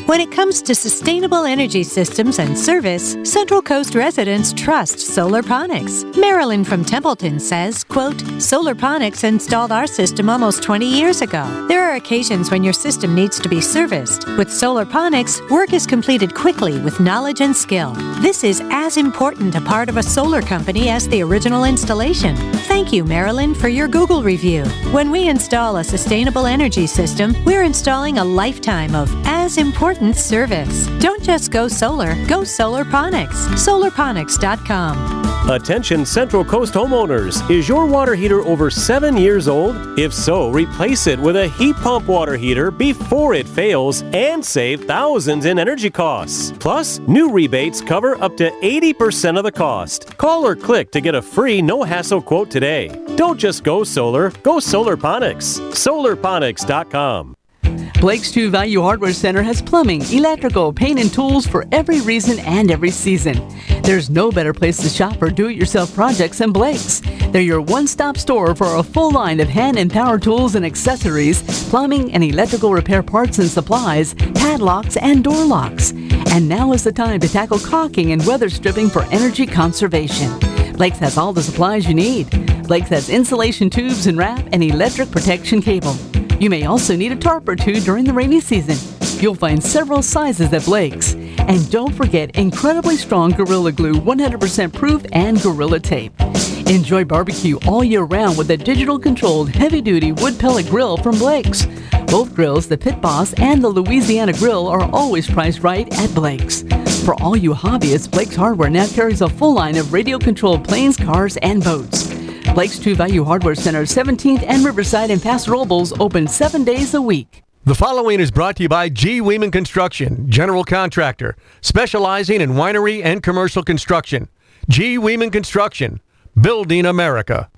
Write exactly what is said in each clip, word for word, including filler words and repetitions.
When it comes to sustainable energy systems and service, Central Coast residents trust Solarponics. Marilyn from Templeton says, quote, Solarponics installed our system almost twenty years ago. There are occasions when your system needs to be serviced. With Solarponics, work is completed quickly with knowledge and skill. This is as important a part of a solar company as the original installation. Thank you, Marilyn, for your Google review. When we install a sustainable energy system, we're installing a lifetime of as important service. Don't just go solar, go Solarponics. Solarponics dot com. Attention Central Coast homeowners. Is your water heater over seven years old? If so, replace it with a heat pump water heater before it fails and save thousands in energy costs. Plus, new rebates cover up to eighty percent of the cost. Call or click to get a free no-hassle quote today. Don't just go solar, go Solarponics. Solarponics dot com. Blake's True Value Hardware Center has plumbing, electrical, paint, and tools for every reason and every season. There's no better place to shop for do-it-yourself projects than Blake's. They're your one-stop store for a full line of hand and power tools and accessories, plumbing and electrical repair parts and supplies, padlocks, and door locks. And now is the time to tackle caulking and weather stripping for energy conservation. Blake's has all the supplies you need. Blake's has insulation tubes and wrap and electric protection cable. You may also need a tarp or two during the rainy season. You'll find several sizes at Blake's. And don't forget incredibly strong Gorilla Glue, one hundred percent proof, and Gorilla Tape. Enjoy barbecue all year round with a digital-controlled heavy-duty wood pellet grill from Blake's. Both grills, the Pit Boss and the Louisiana Grill, are always priced right at Blake's. For all you hobbyists, Blake's Hardware now carries a full line of radio-controlled planes, cars, and boats. Blake's True Value Hardware Center, seventeenth and Riverside in Paso Robles, open seven days a week. The following is brought to you by G. Weeman Construction, general contractor, specializing in winery and commercial construction. G. Weeman Construction, building America.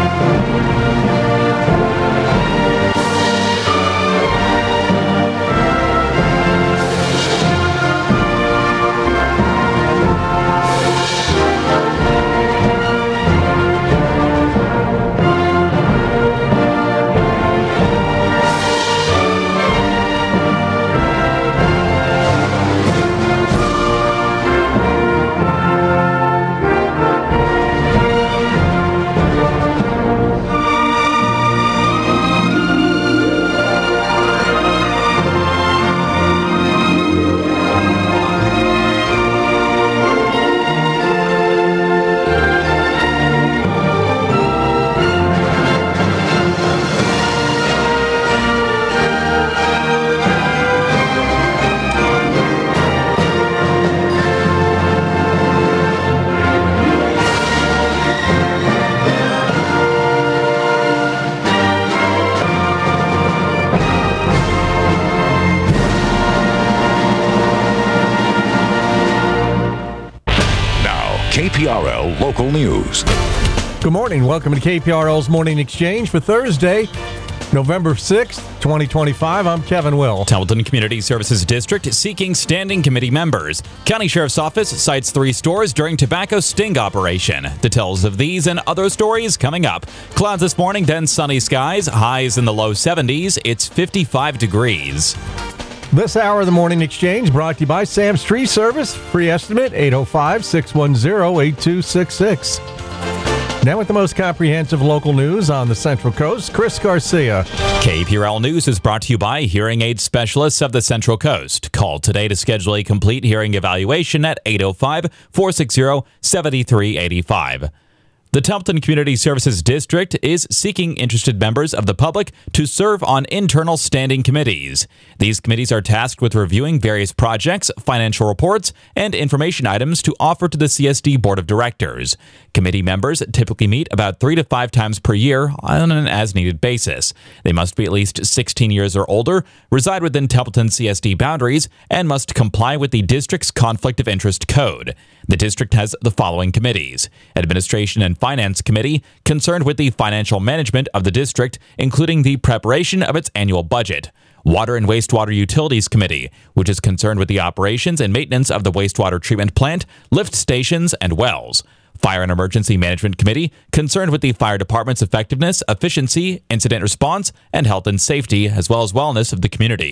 K P R L Local News. Good morning. Welcome to K P R L's Morning Exchange for Thursday, November sixth, twenty twenty-five. I'm Kevin Will. Templeton Community Services District seeking standing committee members. County Sheriff's Office cites three stores during tobacco sting operation. Details of these and other stories coming up. Clouds this morning, then sunny skies. Highs in the low seventies. It's fifty-five degrees. This hour of the Morning Exchange brought to you by Sam's Tree Service. Free estimate eight oh five, six one zero, eight two six six. Now with the most comprehensive local news on the Central Coast, Chris Garcia. K P R L News is brought to you by Hearing Aid Specialists of the Central Coast. Call today to schedule a complete hearing evaluation at eight oh five, four six zero, seven three eight five. The Templeton Community Services District is seeking interested members of the public to serve on internal standing committees. These committees are tasked with reviewing various projects, financial reports, and information items to offer to the C S D Board of Directors. Committee members typically meet about three to five times per year on an as-needed basis. They must be at least sixteen years or older, reside within Templeton C S D boundaries, and must comply with the district's Conflict of Interest Code. The district has the following committees: Administration and Finance Committee, concerned with the financial management of the district, including the preparation of its annual budget. Water and Wastewater Utilities Committee, which is concerned with the operations and maintenance of the wastewater treatment plant, lift stations, and wells. Fire and Emergency Management Committee, concerned with the fire department's effectiveness, efficiency, incident response, and health and safety, as well as wellness of the community.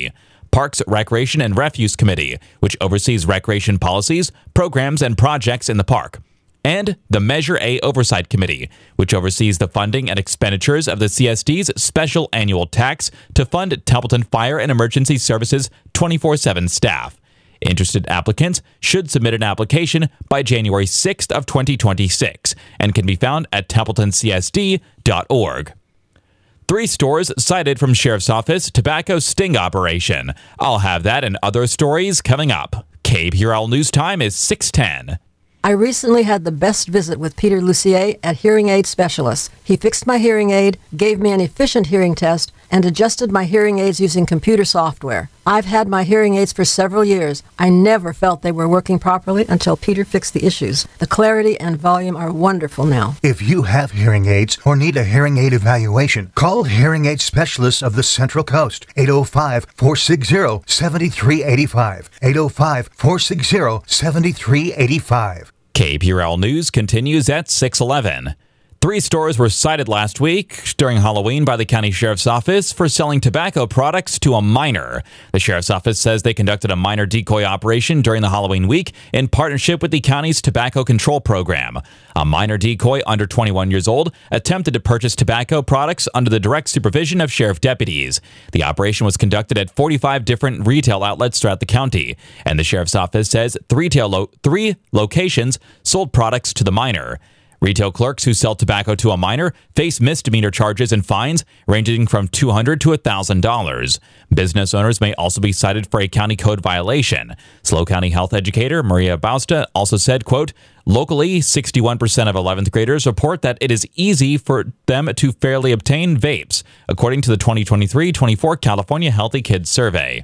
Parks, Recreation, and Refuse Committee, which oversees recreation policies, programs, and projects in the park, and the Measure A Oversight Committee, which oversees the funding and expenditures of the C S D's special annual tax to fund Templeton Fire and Emergency Services twenty-four seven staff. Interested applicants should submit an application by January sixth of twenty twenty-six and can be found at templeton c s d dot org. Three stores cited from Sheriff's Office tobacco sting operation. I'll have that and other stories coming up. K P R L News Time is six ten. I recently had the best visit with Peter Lucier at Hearing Aid Specialists. He fixed my hearing aid, gave me an efficient hearing test, and adjusted my hearing aids using computer software. I've had my hearing aids for several years. I never felt they were working properly until Peter fixed the issues. The clarity and volume are wonderful now. If you have hearing aids or need a hearing aid evaluation, call Hearing Aid Specialists of the Central Coast, eight oh five, four six zero, seven three eight five, eight oh five, four six zero, seven three eight five. K P R L News continues at six eleven. Three stores were cited last week during Halloween by the County Sheriff's Office for selling tobacco products to a minor. The Sheriff's Office says they conducted a minor decoy operation during the Halloween week in partnership with the county's tobacco control program. A minor decoy under twenty-one years old attempted to purchase tobacco products under the direct supervision of sheriff deputies. The operation was conducted at forty-five different retail outlets throughout the county, and the Sheriff's Office says three, lo- three locations sold products to the minor. Retail clerks who sell tobacco to a minor face misdemeanor charges and fines ranging from two hundred dollars to one thousand dollars. Business owners may also be cited for a county code violation. SLO County health educator Maria Bausta also said, quote, locally, sixty-one percent of eleventh graders report that it is easy for them to fairly obtain vapes, according to the twenty twenty-three twenty-four California Healthy Kids Survey.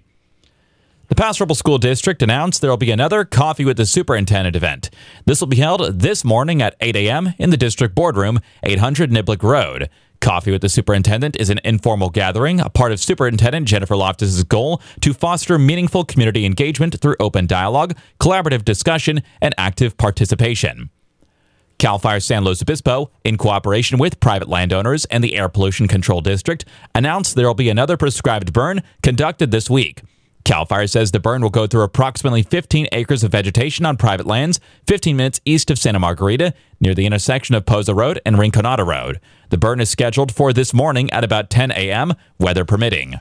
The Pass Ripple School District announced there will be another Coffee with the Superintendent event. This will be held this morning at eight a.m. in the district boardroom, eight hundred Niblick Road. Coffee with the Superintendent is an informal gathering, a part of Superintendent Jennifer Loftus' goal to foster meaningful community engagement through open dialogue, collaborative discussion, and active participation. CAL FIRE San Luis Obispo, in cooperation with private landowners and the Air Pollution Control District, announced there will be another prescribed burn conducted this week. CAL FIRE says the burn will go through approximately fifteen acres of vegetation on private lands, fifteen minutes east of Santa Margarita, near the intersection of Poza Road and Rinconada Road. The burn is scheduled for this morning at about ten a.m., weather permitting.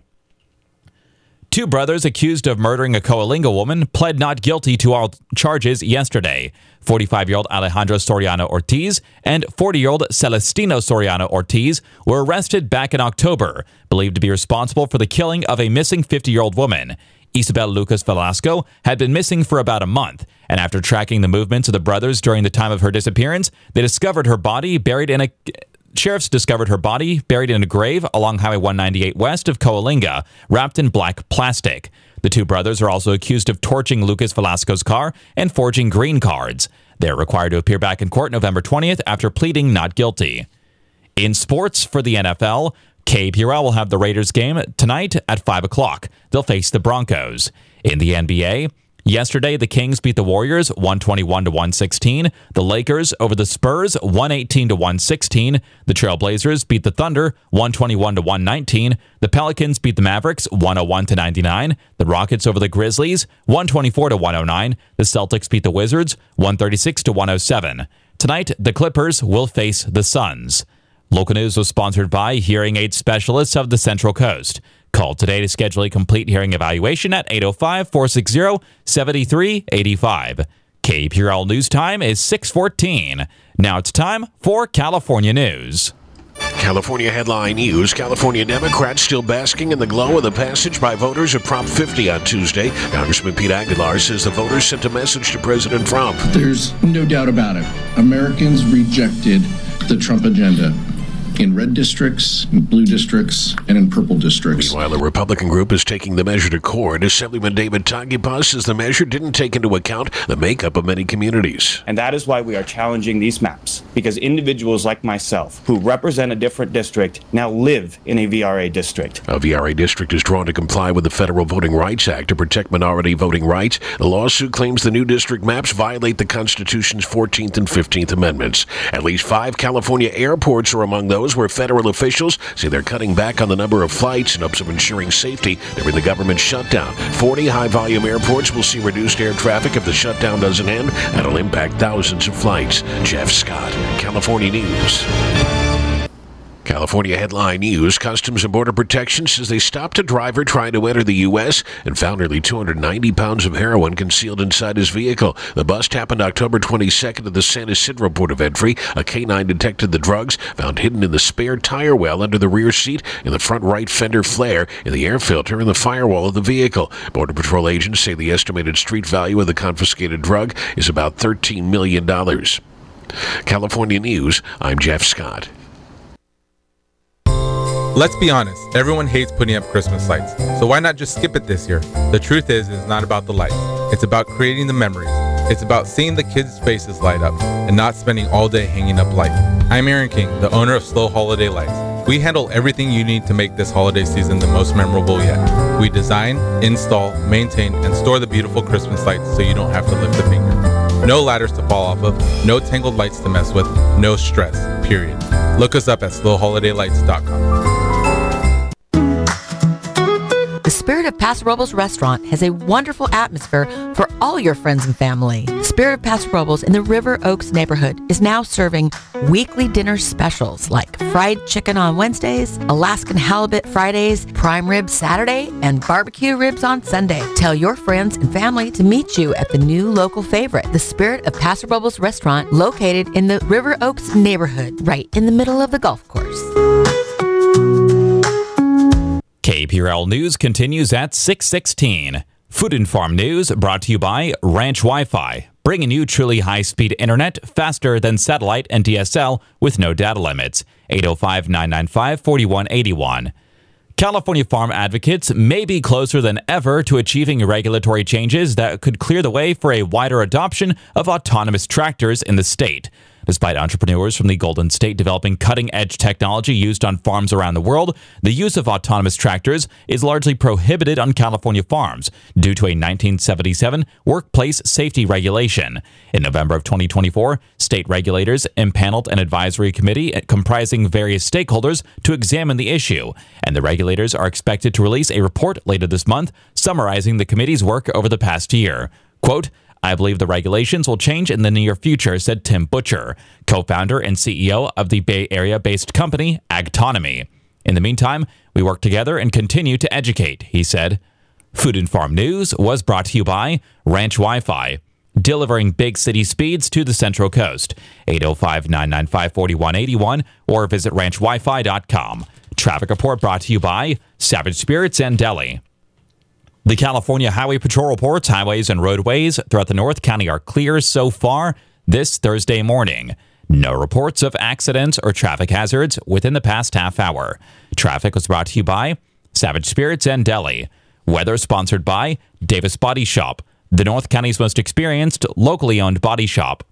Two brothers accused of murdering a Coalinga woman pled not guilty to all charges yesterday. forty-five-year-old Alejandro Soriano Ortiz and forty-year-old Celestino Soriano Ortiz were arrested back in October, believed to be responsible for the killing of a missing fifty-year-old woman. Isabel Lucas Velasco had been missing for about a month, and after tracking the movements of the brothers during the time of her disappearance, they discovered her body buried in a... Sheriffs discovered her body buried in a grave along Highway one ninety-eight west of Coalinga, wrapped in black plastic. The two brothers are also accused of torching Lucas Velasco's car and forging green cards. They are required to appear back in court November twentieth after pleading not guilty. In sports for the N F L, K P R L will have the Raiders game tonight at five o'clock. They'll face the Broncos. In the N B A, yesterday, the Kings beat the Warriors one twenty-one to one sixteen. The Lakers over the Spurs one eighteen to one sixteen. The Trailblazers beat the Thunder one twenty-one to one nineteen. The Pelicans beat the Mavericks one oh one to ninety-nine. The Rockets over the Grizzlies one twenty-four to one oh nine. The Celtics beat the Wizards one thirty-six to one oh seven. Tonight, the Clippers will face the Suns. Local news was sponsored by Hearing Aid Specialists of the Central Coast. Call today to schedule a complete hearing evaluation at eight oh five, four six zero, seven three eight five. K P R L News Time is six fourteen. Now it's time for California News. California headline news. California Democrats still basking in the glow of the passage by voters of Prop fifty on Tuesday. Congressman Pete Aguilar says the voters sent a message to President Trump. There's no doubt about it. Americans rejected the Trump agenda. In red districts, in blue districts, and in purple districts. Meanwhile, a Republican group is taking the measure to court. Assemblyman David Taguipas says the measure didn't take into account the makeup of many communities. And that is why we are challenging these maps, because individuals like myself, who represent a different district, now live in a V R A district. A V R A district is drawn to comply with the Federal Voting Rights Act to protect minority voting rights. The lawsuit claims the new district maps violate the Constitution's fourteenth and fifteenth Amendments. At least five California airports are among those schools where federal officials say they're cutting back on the number of flights in hopes of ensuring safety during the government shutdown. forty high-volume airports will see reduced air traffic if the shutdown doesn't end. That'll impact thousands of flights. Jeff Scott, California News. California headline news. Customs and Border Protection says they stopped a driver trying to enter the U S and found nearly two hundred ninety pounds of heroin concealed inside his vehicle. The bust happened October twenty-second at the San Isidro port of entry. A K nine detected the drugs found hidden in the spare tire well under the rear seat, in the front right fender flare, in the air filter, and the firewall of the vehicle. Border Patrol agents say the estimated street value of the confiscated drug is about thirteen million dollars. California News, I'm Jeff Scott. Let's be honest, everyone hates putting up Christmas lights, so why not just skip it this year? The truth is, it's not about the lights. It's about creating the memories. It's about seeing the kids' faces light up and not spending all day hanging up lights. I'm Aaron King, the owner of Slow Holiday Lights. We handle everything you need to make this holiday season the most memorable yet. We design, install, maintain, and store the beautiful Christmas lights so you don't have to lift a finger. No ladders to fall off of, no tangled lights to mess with, no stress, period. Look us up at slow holiday lights dot com. The Spirit of Paso Robles restaurant has a wonderful atmosphere for all your friends and family. Spirit of Paso Robles in the River Oaks neighborhood is now serving weekly dinner specials like fried chicken on Wednesdays, Alaskan halibut Fridays, prime ribs Saturday, and barbecue ribs on Sunday. Tell your friends and family to meet you at the new local favorite, the Spirit of Paso Robles restaurant, located in the River Oaks neighborhood, right in the middle of the golf course. K P R L News continues at six sixteen. Food and Farm News brought to you by Ranch Wi-Fi, bringing you truly high-speed internet faster than satellite and D S L with no data limits. eight oh five, nine nine five, four one eight one. California farm advocates may be closer than ever to achieving regulatory changes that could clear the way for a wider adoption of autonomous tractors in the state. Despite entrepreneurs from the Golden State developing cutting-edge technology used on farms around the world, the use of autonomous tractors is largely prohibited on California farms due to a nineteen seventy-seven workplace safety regulation. In November of twenty twenty-four, state regulators impaneled an advisory committee comprising various stakeholders to examine the issue, and the regulators are expected to release a report later this month summarizing the committee's work over the past year. Quote, I believe the regulations will change in the near future, said Tim Butcher, co-founder and C E O of the Bay Area-based company Agtonomy. In the meantime, we work together and continue to educate, he said. Food and Farm News was brought to you by Ranch Wi-Fi, delivering big city speeds to the Central Coast. eight oh five, nine nine five, four one eight one or visit ranch wi fi dot com. Traffic report brought to you by Savage Spirits and Deli. The California Highway Patrol reports highways and roadways throughout the North County are clear so far this Thursday morning. No reports of accidents or traffic hazards within the past half hour. Traffic was brought to you by Savage Spirits and Deli. Weather sponsored by Davis Body Shop, the North County's most experienced locally owned body shop.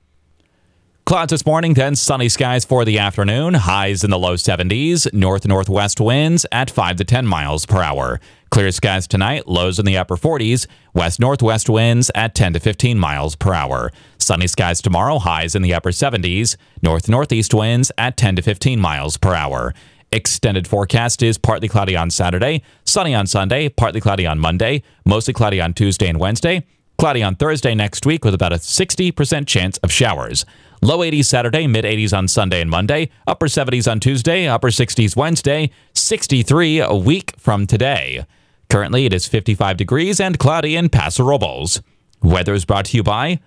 Clouds this morning, then sunny skies for the afternoon. Highs in the low seventies. North-northwest winds at five to ten miles per hour. Clear skies tonight. Lows in the upper forties. West-northwest winds at ten to fifteen miles per hour. Sunny skies tomorrow. Highs in the upper seventies. North-northeast winds at ten to fifteen miles per hour. Extended forecast is partly cloudy on Saturday. Sunny on Sunday. Partly cloudy on Monday. Mostly cloudy on Tuesday and Wednesday. Cloudy on Thursday next week with about a sixty percent chance of showers. Low eighties Saturday, mid-eighties on Sunday and Monday, upper seventies on Tuesday, upper sixties Wednesday, sixty-three a week from today. Currently, it is fifty-five degrees and cloudy in Paso Robles. Weather is brought to you by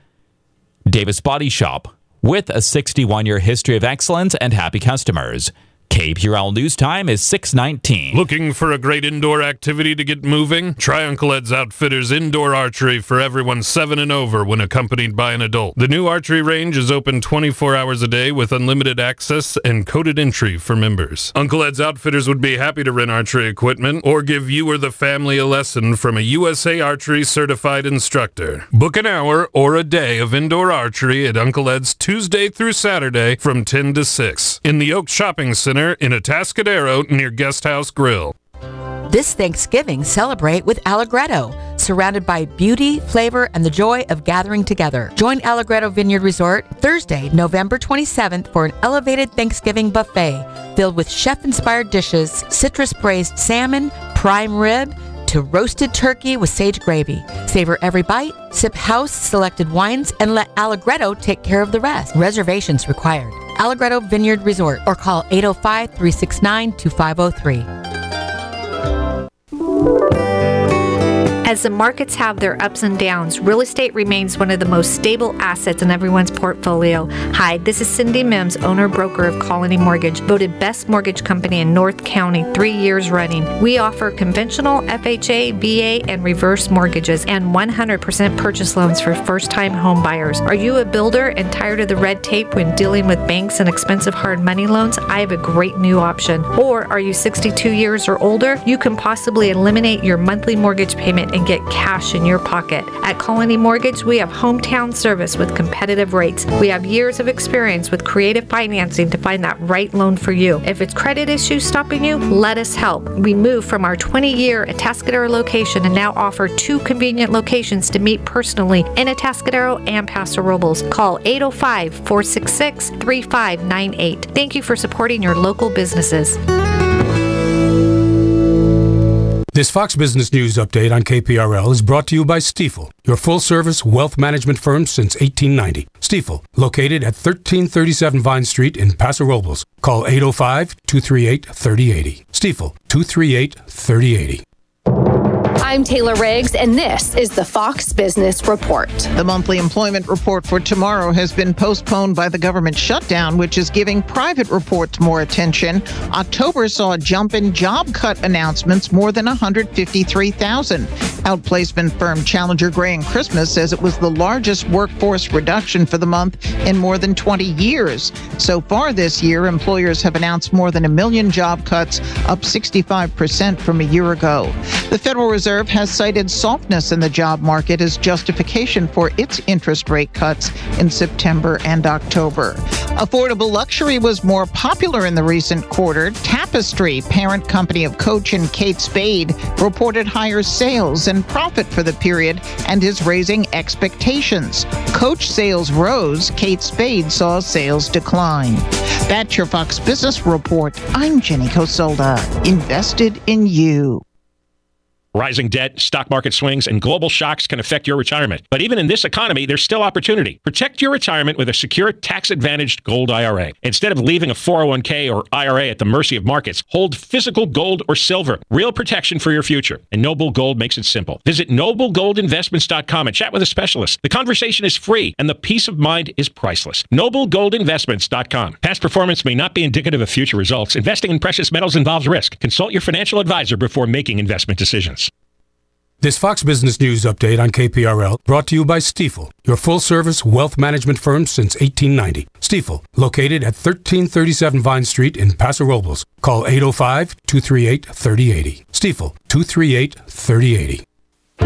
Davis Body Shop, with a sixty-one-year history of excellence and happy customers. K P R L News Time is six nineteen. Looking for a great indoor activity to get moving? Try Uncle Ed's Outfitters Indoor Archery for everyone seven and over when accompanied by an adult. The new archery range is open twenty-four hours a day with unlimited access and coded entry for members. Uncle Ed's Outfitters would be happy to rent archery equipment or give you or the family a lesson from a U S A Archery certified instructor. Book an hour or a day of indoor archery at Uncle Ed's Tuesday through Saturday from ten to six in the Oak Shopping Center in Atascadero near Guest House Grill. This Thanksgiving, celebrate with Allegretto. surrounded by beauty, flavor, and the joy of gathering together. Join Allegretto Vineyard Resort Thursday, November twenty-seventh for an elevated Thanksgiving buffet filled with chef-inspired dishes, citrus-braised salmon, prime rib, to roasted turkey with sage gravy. Savor every bite, sip house-selected wines, and let Allegretto take care of the rest. Reservations required. Allegretto Vineyard Resort or call eight oh five, three six nine, two five oh three. As the markets have their ups and downs, real estate remains one of the most stable assets in everyone's portfolio. Hi, this is Cindy Mims, owner-broker of Colony Mortgage, voted best mortgage company in North County three years running. We offer conventional F H A, V A, and reverse mortgages and one hundred percent purchase loans for first-time home buyers. Are you a builder and tired of the red tape when dealing with banks and expensive hard money loans? I have a great new option. Or are you sixty-two years or older? You can possibly eliminate your monthly mortgage payment and get cash in your pocket. At Colony Mortgage, we have hometown service with competitive rates. We have years of experience with creative financing to find that right loan for you. If it's credit issues stopping you, let us help. We moved from our twenty-year Atascadero location and now offer two convenient locations to meet personally in Atascadero and Paso Robles. Call eight oh five, four six six, three five nine eight. Thank you for supporting your local businesses. This Fox Business News update on K P R L is brought to you by Stifel, your full-service wealth management firm since eighteen ninety. Stifel, located at thirteen thirty-seven Vine Street in Paso Robles. Call eight oh five, two three eight, three oh eight oh. Stifel, two three eight, three oh eight oh. I'm Taylor Riggs, and this is the Fox Business Report. The monthly employment report for tomorrow has been postponed by the government shutdown, which is giving private reports more attention. October saw a jump in job cut announcements, more than one hundred fifty-three thousand. Outplacement firm Challenger Gray and Christmas says it was the largest workforce reduction for the month in more than twenty years. So far this year, employers have announced more than a million job cuts, up sixty-five percent from a year ago. The Federal Reserve has cited softness in the job market as justification for its interest rate cuts in September and October. Affordable luxury was more popular in the recent quarter. Tapestry, parent company of Coach and Kate Spade, reported higher sales and profit for the period and is raising expectations. Coach sales rose. Kate Spade saw sales decline. That's your Fox Business Report. I'm Jenny Cosolda. Invested in you. Rising debt, stock market swings, and global shocks can affect your retirement. But even in this economy, there's still opportunity. Protect your retirement with a secure, tax-advantaged gold I R A. Instead of leaving a four oh one k or I R A at the mercy of markets, hold physical gold or silver. Real protection for your future. And Noble Gold makes it simple. Visit noble gold investments dot com and chat with a specialist. The conversation is free, and the peace of mind is priceless. noble gold investments dot com. Past performance may not be indicative of future results. Investing in precious metals involves risk. Consult your financial advisor before making investment decisions. This Fox Business News update on K P R L brought to you by Stifel, your full-service wealth management firm since eighteen ninety. Stifel, located at thirteen thirty-seven Vine Street in Paso Robles. Call eight oh five, two three eight, three oh eight oh. Stifel, two three eight, three oh eight oh.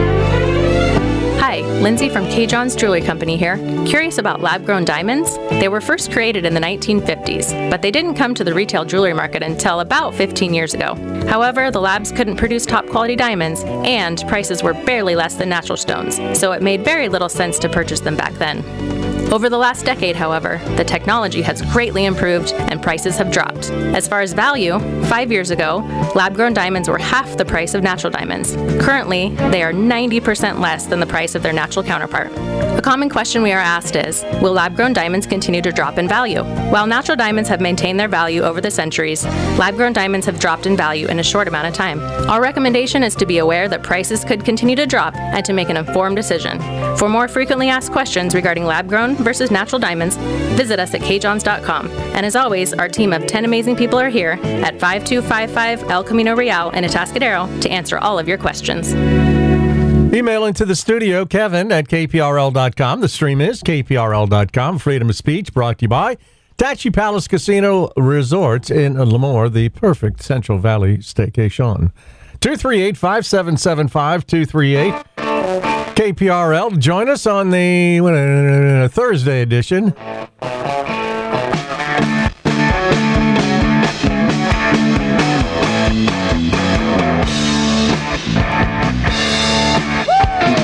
Hi, Lindsay from K. John's Jewelry Company here. Curious about lab-grown diamonds? They were first created in the nineteen fifties, but they didn't come to the retail jewelry market until about fifteen years ago. However, the labs couldn't produce top-quality diamonds, and prices were barely less than natural stones, so it made very little sense to purchase them back then. Over the last decade, however, the technology has greatly improved and prices have dropped. As far as value, five years ago, lab-grown diamonds were half the price of natural diamonds. Currently, they are ninety percent less than the price of their natural counterpart. A common question we are asked is, will lab-grown diamonds continue to drop in value? While natural diamonds have maintained their value over the centuries, lab-grown diamonds have dropped in value in a short amount of time. Our recommendation is to be aware that prices could continue to drop and to make an informed decision. For more frequently asked questions regarding lab-grown versus natural diamonds, visit us at k johns dot com. And as always, our team of ten amazing people are here at five two five five El Camino Real in Atascadero to answer all of your questions. Email into the studio, Kevin at k p r l dot com. The stream is k p r l dot com. Freedom of speech brought to you by Tachi Palace Casino Resort in Lemoore, the perfect Central Valley staycation. two three eight, five seven seven five, two three eight. K P R L. Join us on the uh, Thursday edition.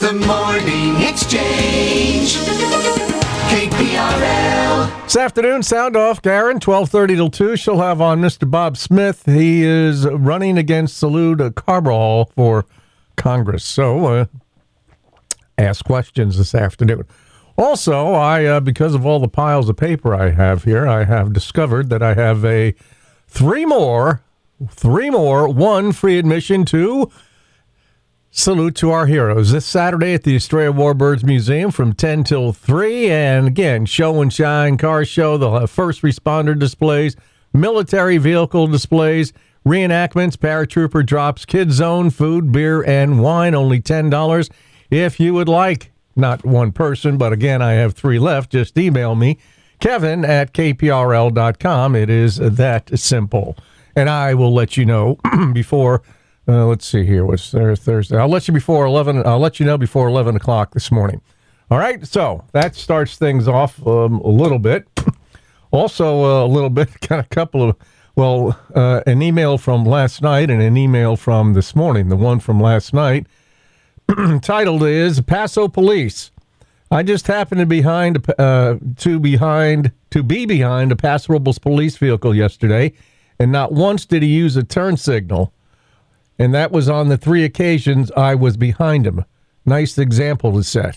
The Morning Exchange. K P R L. This afternoon, sound off, Garen, twelve thirty till two. She'll have on Mister Bob Smith. He is running against Salud Carvajal for Congress. So, uh, ask questions this afternoon. Also, I, uh, because of all the piles of paper I have here, I have discovered that I have a three more, three more, one free admission to Salute to Our Heroes this Saturday at the Estrella Warbirds Museum from ten till three. And again, show and shine, car show, they'll have first responder displays, military vehicle displays, reenactments, paratrooper drops, kids zone, food, beer, and wine, only ten dollars. If you would like, not one person, but again, I have three left, just email me, Kevin at K P R L dot com. It is that simple. And I will let you know before... Uh, let's see here. What's there Thursday? I'll let you before eleven. I'll let you know before eleven o'clock this morning. All right. So that starts things off um, a little bit. Also, uh, a little bit. Got a couple of well, uh, an email from last night and an email from this morning. The one from last night titled is Paso Police. I just happened to behind uh, to behind to be behind a Paso Robles police vehicle yesterday, and not once did he use a turn signal. And that was on the three occasions I was behind him. Nice example to set.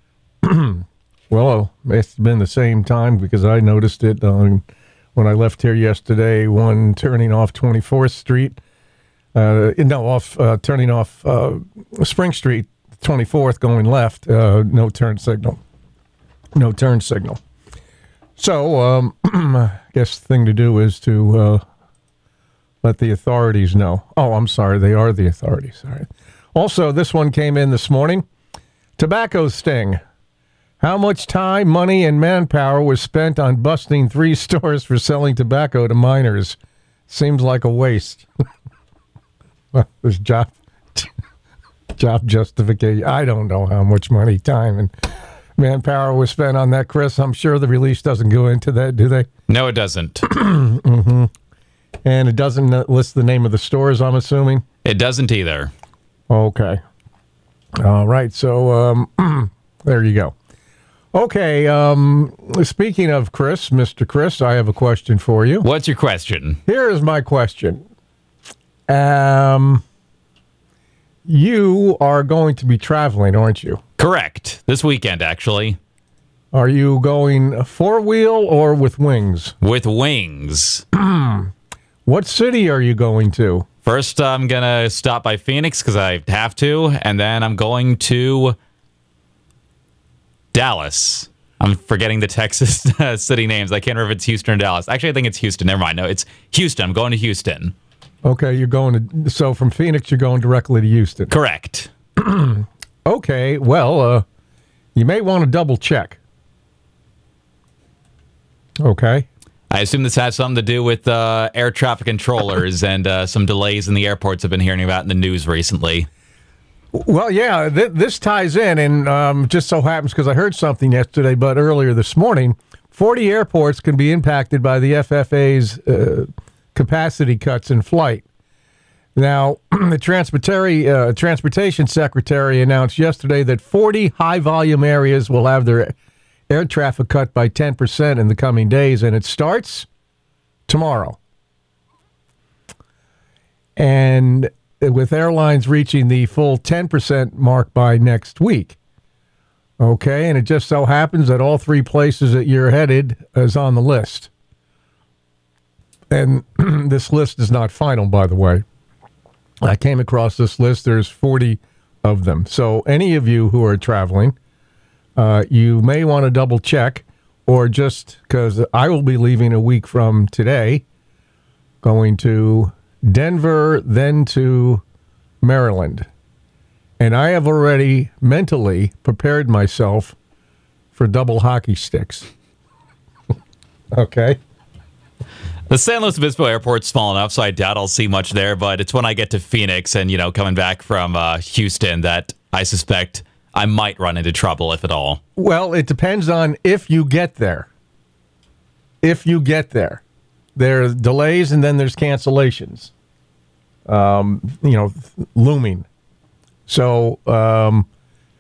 Well, it's been the same time because I noticed it um, when I left here yesterday, one turning off twenty-fourth Street. Uh, no, off uh, turning off uh, Spring Street, twenty-fourth, going left. Uh, no turn signal. No turn signal. So, um, I guess the thing to do is to... Uh, let the authorities know. Oh, I'm sorry. They are the authorities. All right. Also, this one came in this morning. Tobacco sting. How much time, money, and manpower was spent on busting three stores for selling tobacco to minors? Seems like a waste. Well, there's job, job justification. I don't know how much money, time, and manpower was spent on that, Chris. I'm sure the release doesn't go into that, do they? No, it doesn't. Mm-hmm. And it doesn't list the name of the stores, I'm assuming? It doesn't either. Okay. All right. So um, there you go. Okay. Um, speaking of Chris, Mister Chris, I have a question for you. What's your question? Here is my question. Um, you are going to be traveling, aren't you? Correct. This weekend, actually. Are you going four-wheel or with wings? With wings. What city are you going to? First, I'm going to stop by Phoenix because I have to, and then I'm going to Dallas. I'm forgetting the Texas uh, city names. I can't remember if it's Houston or Dallas. Actually, I think it's Houston. Never mind. No, it's Houston. I'm going to Houston. Okay, you're going to... So from Phoenix, you're going directly to Houston. Correct. Okay, well, uh, you may want to double check. Okay. I assume this has something to do with uh, air traffic controllers and uh, some delays in the airports I've been hearing about in the news recently. Well, yeah, th- this ties in, and um, just so happens because I heard something yesterday, but earlier this morning, forty airports can be impacted by the F A A's uh, capacity cuts in flight. Now, the transportari- uh, Transportation Secretary announced yesterday that forty high-volume areas will have their air traffic cut by ten percent in the coming days, and it starts tomorrow. And with airlines reaching the full ten percent mark by next week. Okay, and it just so happens that all three places that you're headed is on the list. And this list is not final, by the way. I came across this list. There's forty of them. So any of you who are traveling, uh, you may want to double check, or just because I will be leaving a week from today, going to Denver, then to Maryland. And I have already mentally prepared myself for double hockey sticks. Okay. The San Luis Obispo Airport's small enough, so I doubt I'll see much there, but it's when I get to Phoenix and, you know, coming back from uh, Houston that I suspect I might run into trouble, if at all. Well, it depends on if you get there. If you get there. There are delays and then there's cancellations. Um, you know, looming. So, um,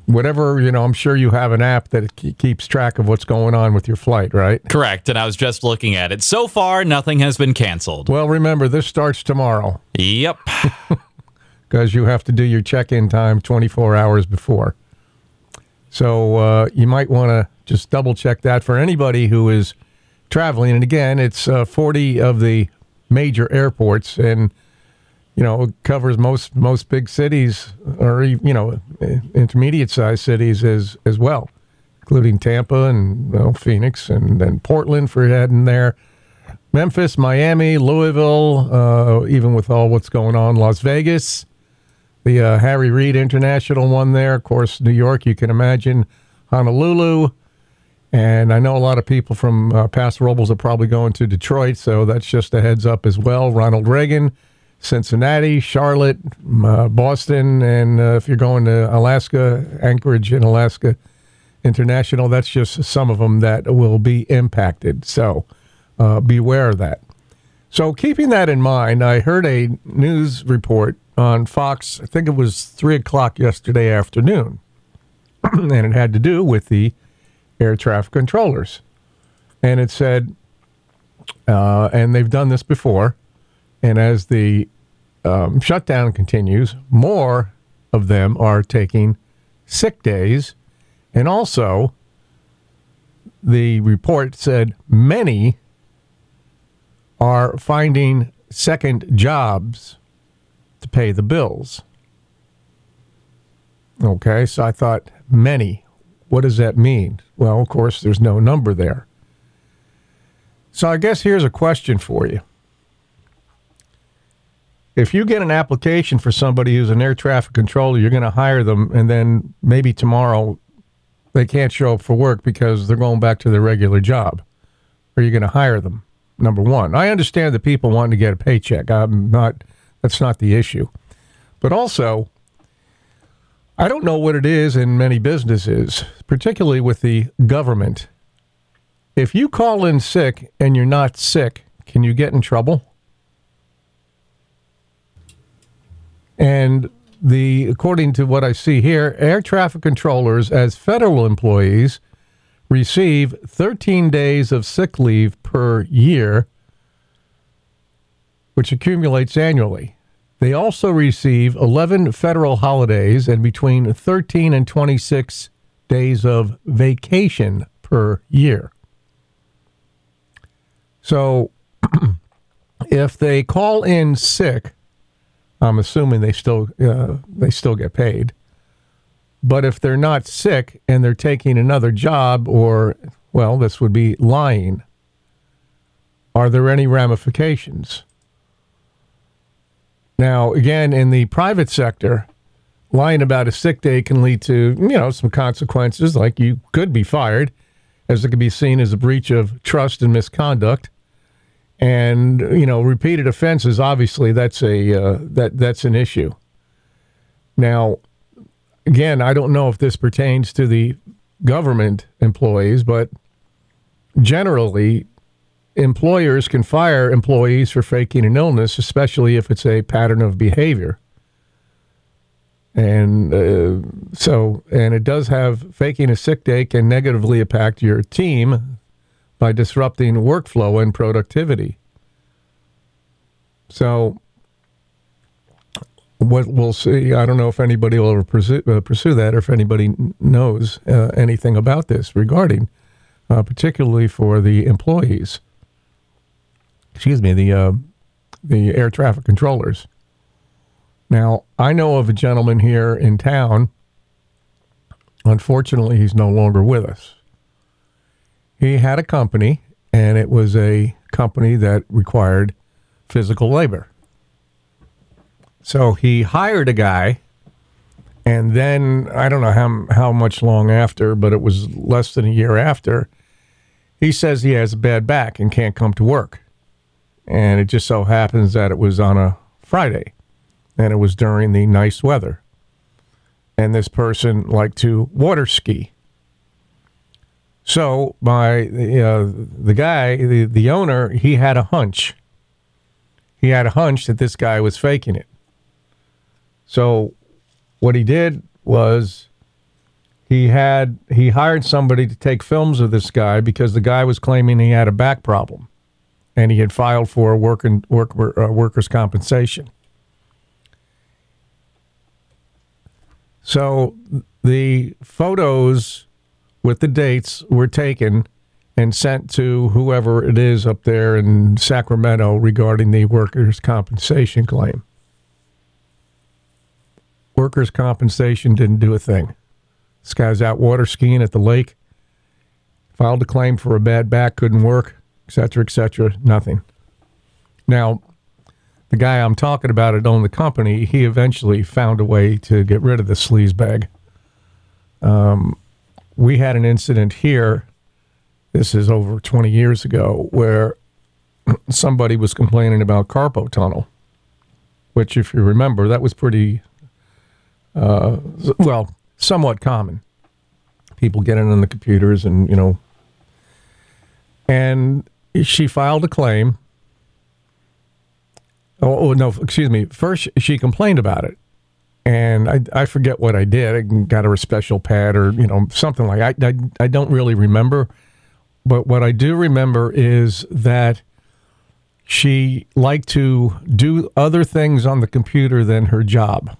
whatever, you know, I'm sure you have an app that ke- keeps track of what's going on with your flight, right? Correct. And I was just looking at it. So far, nothing has been canceled. Well, remember, this starts tomorrow. Yep. Because you have to do your check-in time twenty-four hours before. So uh, you might want to just double-check that for anybody who is traveling. And again, it's uh, forty of the major airports, and you know, it covers most most big cities, or you know, intermediate-sized cities as as well, including Tampa and well, Phoenix and then Portland for heading there, Memphis, Miami, Louisville, uh, even with all what's going on, Las Vegas, the uh, Harry Reid International one there, of course, New York, you can imagine, Honolulu, and I know a lot of people from uh, Paso Robles are probably going to Detroit, so that's just a heads up as well. Ronald Reagan, Cincinnati, Charlotte, uh, Boston, and uh, if you're going to Alaska, Anchorage in Alaska International, that's just some of them that will be impacted. So uh, beware of that. So keeping that in mind, I heard a news report on Fox, I think it was three o'clock yesterday afternoon, and it had to do with the air traffic controllers. And it said, uh, and they've done this before, and as the um, shutdown continues, more of them are taking sick days. And also, the report said many are finding second jobs to pay the bills. Okay, so I thought, many. What does that mean? Well, of course, there's no number there. So I guess here's a question for you. If you get an application for somebody who's an air traffic controller, you're going to hire them, and then maybe tomorrow they can't show up for work because they're going back to their regular job. Are you going to hire them? Number one. I understand that people want to get a paycheck. I'm not, that's not the issue. But also, I don't know what it is in many businesses, particularly with the government. If you call in sick and you're not sick, can you get in trouble? And the according to what I see here, air traffic controllers as federal employees receive thirteen days of sick leave per year, which accumulates annually. They also receive eleven federal holidays and between thirteen and twenty-six days of vacation per year. So if they call in sick, I'm assuming they still uh, they still get paid. But if they're not sick and they're taking another job, or, well, this would be lying, are there any ramifications? Now, again, in the private sector, lying about a sick day can lead to, you know, some consequences, like you could be fired, as it could be seen as a breach of trust and misconduct. And, you know, repeated offenses, obviously, that's a uh, that that's an issue. Now, again, I don't know if this pertains to the government employees, but generally, employers can fire employees for faking an illness, especially if it's a pattern of behavior. And uh, so, and it does have, faking a sick day can negatively impact your team by disrupting workflow and productivity. So, what we'll see, I don't know if anybody will ever pursue, uh, pursue that, or if anybody knows uh, anything about this regarding, uh, particularly for the employees. Excuse me, the uh, the air traffic controllers. Now, I know of a gentleman here in town. Unfortunately, he's no longer with us. He had a company, and it was a company that required physical labor. So he hired a guy, and then, I don't know how how much long after, but it was less than a year after, he says he has a bad back and can't come to work. And it just so happens that it was on a Friday, and it was during the nice weather. And this person liked to water ski. So my uh, the guy, the, the owner, he had a hunch. He had a hunch that this guy was faking it. So what he did was he had he hired somebody to take films of this guy because the guy was claiming he had a back problem, and he had filed for working work uh, workers' compensation. So the photos with the dates were taken and sent to whoever it is up there in Sacramento regarding the workers' compensation claim. Workers' compensation didn't do a thing. This guy's out water skiing at the lake, filed a claim for a bad back, couldn't work, et cetera, et cetera, nothing. Now, the guy I'm talking about that owned the company, he eventually found a way to get rid of the sleazebag. Um, we had an incident here, this is over twenty years ago, where somebody was complaining about carpal tunnel, which, if you remember, that was pretty, uh, well, somewhat common. People getting on the computers and, you know. And she filed a claim. Oh, oh no, excuse me. First, she complained about it. And I, I forget what I did. I got her a special pad or, you know, something like I, I, I don't really remember. But what I do remember is that she liked to do other things on the computer than her job.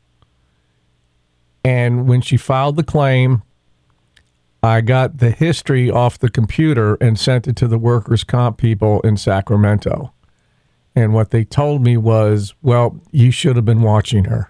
And when she filed the claim, I got the history off the computer and sent it to the workers' comp people in Sacramento. And what they told me was, well, you should have been watching her.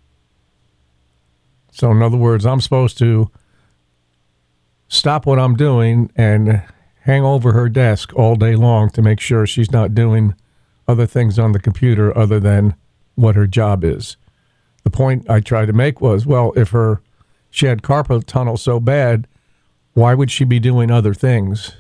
So in other words, I'm supposed to stop what I'm doing and hang over her desk all day long to make sure she's not doing other things on the computer other than what her job is. The point I tried to make was, well, if her she had carpal tunnel so bad, why would she be doing other things?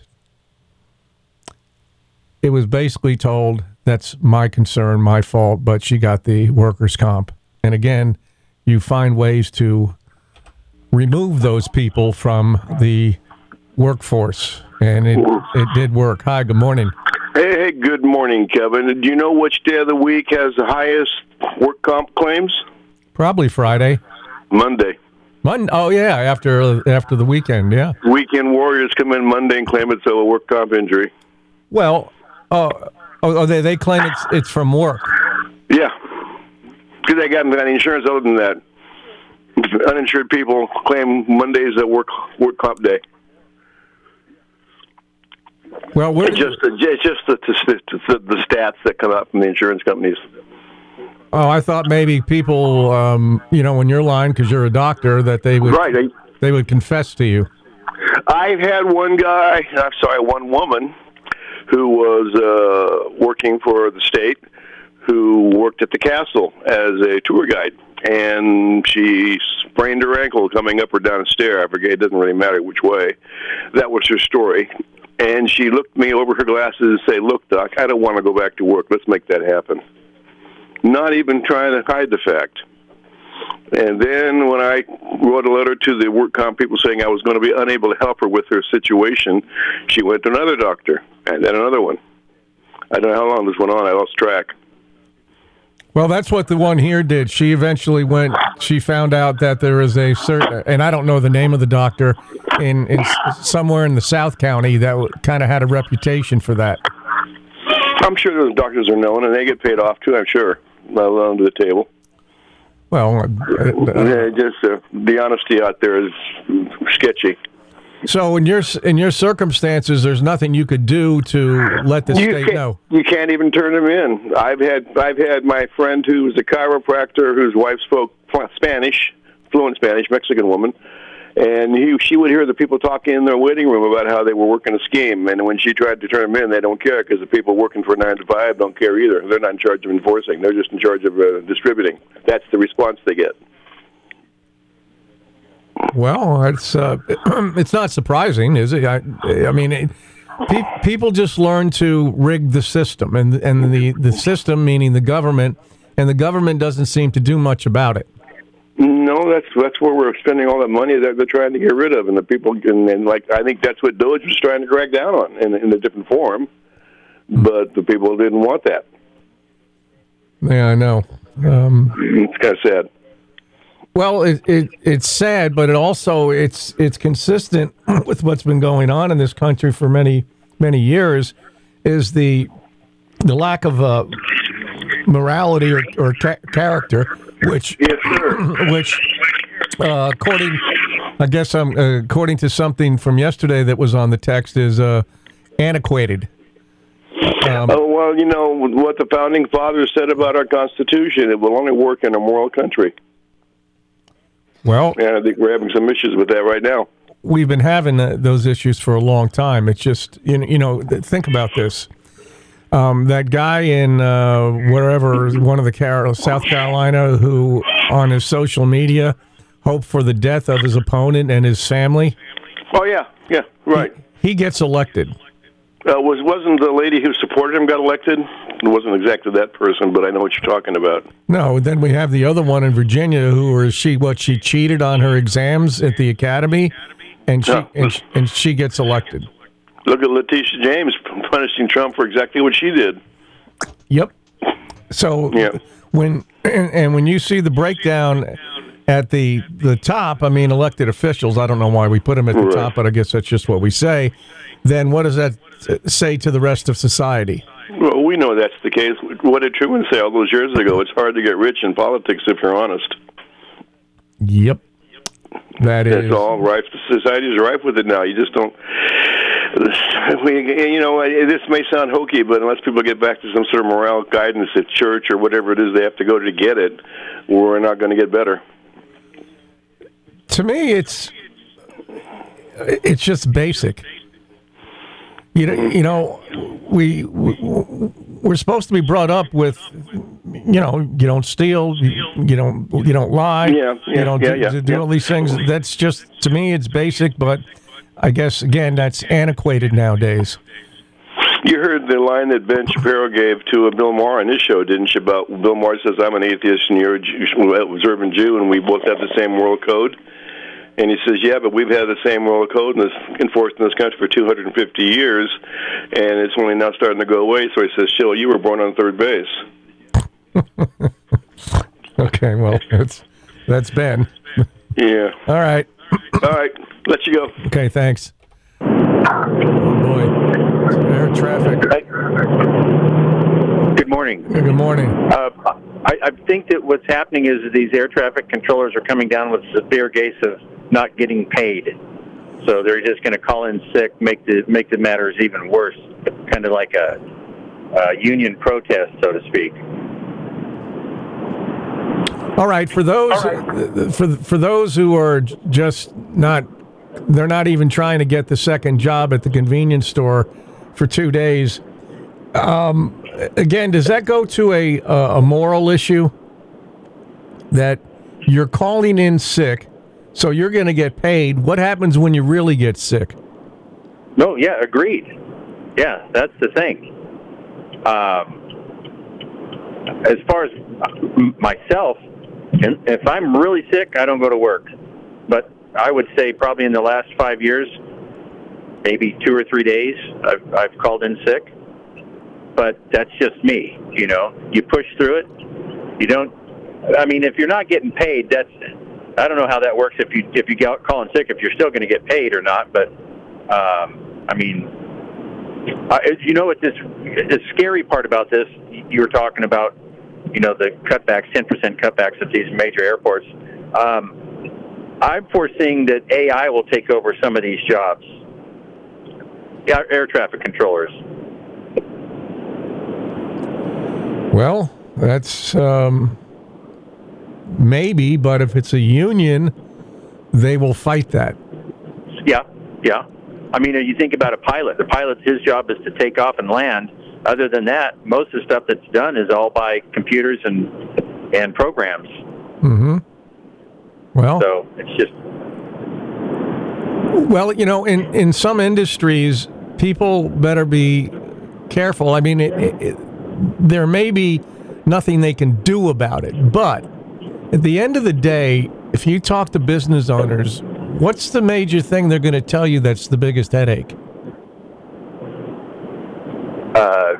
It was basically told, that's my concern, my fault, but she got the workers' comp. And again, you find ways to remove those people from the workforce, and it, it did work. Hi, good morning. Hey, hey, good morning, Kevin. Do you know which day of the week has the highest work comp claims? Probably Friday. Monday. Monday. Oh, yeah, after after the weekend, yeah. Weekend warriors come in Monday and claim it's a work comp injury. Well, uh, oh, they, they claim it's it's from work. Yeah. Because they got any insurance other than that. Uninsured people claim Monday's a work work comp day. Well, it's just it's just the, the the stats that come out from the insurance companies. Oh, I thought maybe people, um, you know, in your line, because you're a doctor, that they would right. I, they would confess to you. I've had one guy, I'm sorry, one woman who was uh, working for the state, who worked at the castle as a tour guide, and she sprained her ankle coming up or down a stair. I forget, it doesn't really matter which way. That was her story. And she looked me over her glasses and say, "Look, Doc, I don't want to go back to work. Let's make that happen." Not even trying to hide the fact. And then when I wrote a letter to the work comp people saying I was going to be unable to help her with her situation, she went to another doctor, and then another one. I don't know how long this went on. I lost track. Well, that's what the one here did. She eventually went, she found out that there is a certain, and I don't know the name of the doctor, in, in somewhere in the South County that kind of had a reputation for that. I'm sure those doctors are known, and they get paid off too, I'm sure, let alone to the table. Well, uh, uh, yeah, just uh, the honesty out there is sketchy. So in your in your circumstances, there's nothing you could do to let the you state can't, know. You can't even turn them in. I've had I've had my friend who was a chiropractor whose wife spoke Spanish, fluent Spanish, Mexican woman, and he, she would hear the people talking in their waiting room about how they were working a scheme. And when she tried to turn them in, they don't care because the people working for nine to five don't care either. They're not in charge of enforcing. They're just in charge of uh, distributing. That's the response they get. Well, it's uh, it's not surprising, is it? I, I mean, it, pe- people just learn to rig the system, and and the, the system meaning the government, and the government doesn't seem to do much about it. No, that's that's where we're spending all that money that they're trying to get rid of, and the people and, and like I think that's what Doge was trying to drag down on in, in a different form, but the people didn't want that. Yeah, I know. Um, it's kind of sad. Well, it, it it's sad, but it also it's it's consistent with what's been going on in this country for many many years. Is the the lack of uh, morality or, or ca- character, which yes, sir. which uh, according I guess um, uh, according to something from yesterday that was on the text is uh, antiquated. Um, oh, well, you know, what the Founding Fathers said about our Constitution, it will only work in a moral country. Well, and I think we're having some issues with that right now. We've been having uh, those issues for a long time. It's just, you know, you know think about this. Um, that guy in uh, wherever, one of the Car- South Carolina, who on his social media hoped for the death of his opponent and his family. Oh, yeah, yeah, right. He, he gets elected. Uh, was wasn't the lady who supported him got elected? It wasn't exactly that person, but I know what you're talking about. No, then we have the other one in Virginia, who was she? What she cheated on her exams at the academy, and she No. and, she and she gets elected. Look at Letitia James punishing Trump for exactly what she did. Yep. So yeah. when and, and when you see the breakdown at the the top, I mean, elected officials. I don't know why we put them at the Right. top, but I guess that's just what we say. Then what does that say to the rest of society? Well, we know that's the case. What did Truman say all those years ago? It's hard to get rich in politics if you're honest. Yep. That That's is all rife. Society is rife with it now. You just don't. We, you know, this may sound hokey, but unless people get back to some sort of moral guidance at church or whatever it is they have to go to get it, we're not going to get better. To me, it's it's just basic. You know, you know, we, we we're supposed to be brought up with, you know, you don't steal, you, you don't you don't lie, Yeah, yeah, you don't yeah, do, yeah, do yeah. all these things. That's just, to me, it's basic, but I guess again that's antiquated nowadays. You heard the line that Ben Shapiro gave to uh, Bill Maher on his show, didn't you? About Bill Maher says, "I'm an atheist and you're a Jew, observant Jew, and we both have the same moral code." And he says, "Yeah, but we've had the same moral code in this, enforced in this country for two hundred fifty years, and it's only now starting to go away." So he says, "Shill, you were born on third base." Okay, well, that's that's Ben. Yeah. All right. All right. Let you go. Okay, thanks. Oh boy, air traffic. Good morning. Good morning. Uh, I, I think that what's happening is that these air traffic controllers are coming down with severe case of not getting paid. So they're just going to call in sick, make the make the matters even worse, kind of like a, a union protest, so to speak. All right, for those for for those who are j- just not, they're not even trying to get the second job at the convenience store for two days. Um, again, does that go to a a, a moral issue that you're calling in sick, so you're going to get paid? What happens when you really get sick? No, yeah, agreed. Yeah, that's the thing. Um, as far as myself, and if I'm really sick, I don't go to work. But I would say probably in the last five years, maybe two or three days, I've, I've called in sick. But that's just me, you know. You push through it. You don't. I mean, if you're not getting paid, that's. I don't know how that works. If you if you get calling sick, if you're still going to get paid or not. But um, I mean, I, you know what this the scary part about this? You were talking about, you know, the cutbacks, ten percent cutbacks at these major airports. Um, I'm foreseeing that A I will take over some of these jobs. Yeah, air traffic controllers. Well, that's um, maybe, but if it's a union, they will fight that. Yeah, yeah. I mean, you think about a pilot. The pilot's his job is to take off and land. Other than that, most of the stuff that's done is all by computers and and programs. Mm-hmm. Well, so it's just well, you know, in in some industries, people better be careful. I mean, it, it, it, there may be nothing they can do about it, but at the end of the day, if you talk to business owners, what's the major thing they're going to tell you that's the biggest headache? uh,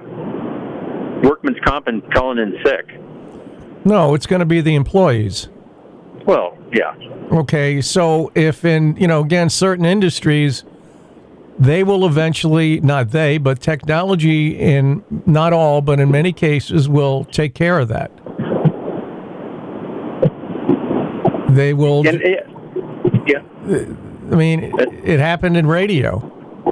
workman's comp and calling in sick. No, it's going to be the employees. Well, Yeah. Okay, so if in, you know, again, certain industries, they will eventually, not they, but technology in, not all, but in many cases will take care of that. They will. And it, yeah. I mean, it, it happened in radio.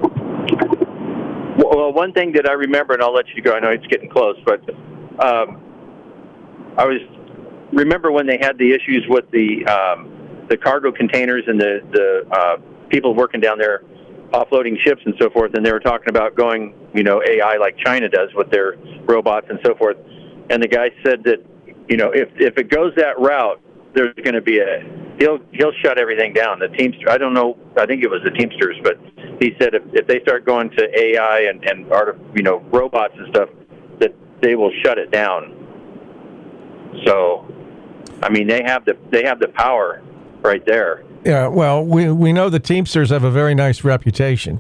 Well, one thing that I remember, and I'll let you go, I know it's getting close, but um, I was remember when they had the issues with the um, the cargo containers and the, the uh, people working down there offloading ships and so forth, and they were talking about going, you know, A I like China does with their robots and so forth. And the guy said that, you know, if if it goes that route, there's going to be a he'll he'll shut everything down. The Teamster, I don't know, I think it was the Teamsters, but he said if, if they start going to A I and and art, you know, robots and stuff, that they will shut it down. So, I mean, they have the they have the power right there. Yeah, well, we we know the Teamsters have a very nice reputation.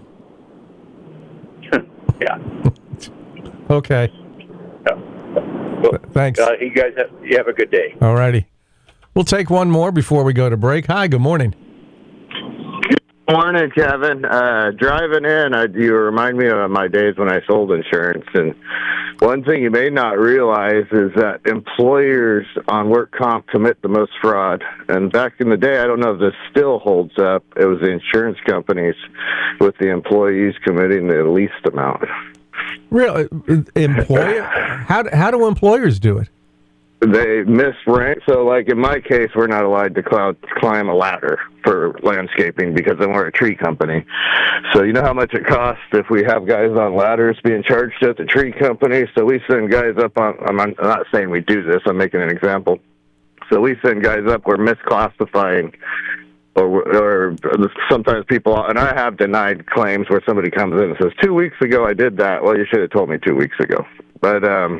Yeah. Okay. Yeah. Well, thanks. Uh, you guys have, you have a good day. All righty. We'll take one more before we go to break. Hi, good morning. Good morning, Kevin. Uh, driving in, I, you remind me of my days when I sold insurance. And one thing you may not realize is that employers on work comp commit the most fraud. And back in the day, I don't know if this still holds up, it was the insurance companies with the employees committing the least amount. Really? Employer? how, do, how do employers do it? They misrank. So, like in my case, we're not allowed to cl- climb a ladder for landscaping because then we're a tree company. So, you know how much it costs if we have guys on ladders being charged at the tree company? So, we send guys up on. I'm not saying we do this. I'm making an example. So, we send guys up. We're misclassifying. Or, or sometimes people, and I have denied claims where somebody comes in and says, two weeks ago I did that. Well, you should have told me two weeks ago. But, um,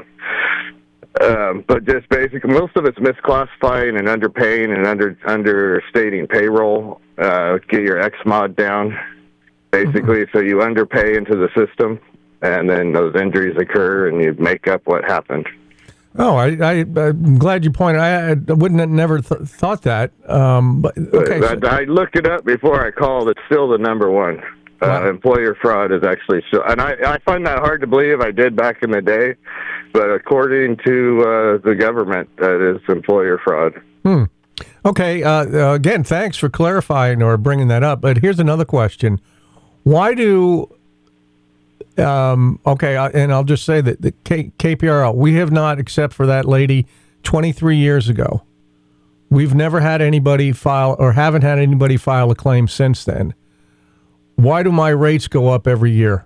um, but just basically, most of it's misclassifying and underpaying and under understating payroll. Uh, get your X mod down, basically, mm-hmm. So you underpay into the system, and then those injuries occur, and you make up what happened. Oh, I, I, I'm glad you pointed. I, I wouldn't have never th- thought that. Um, but okay, I, I looked it up before I called. It's still the number one. Uh, wow. Employer fraud is actually still, and I, I find that hard to believe. I did back in the day, but according to uh, the government, that is employer fraud. Hmm. Okay. Uh, uh, again, thanks for clarifying or bringing that up. But here's another question: why do Um, okay, and I'll just say that the K- KPRL, we have not, except for that lady twenty-three years ago, we've never had anybody file or haven't had anybody file a claim since then. Why do my rates go up every year?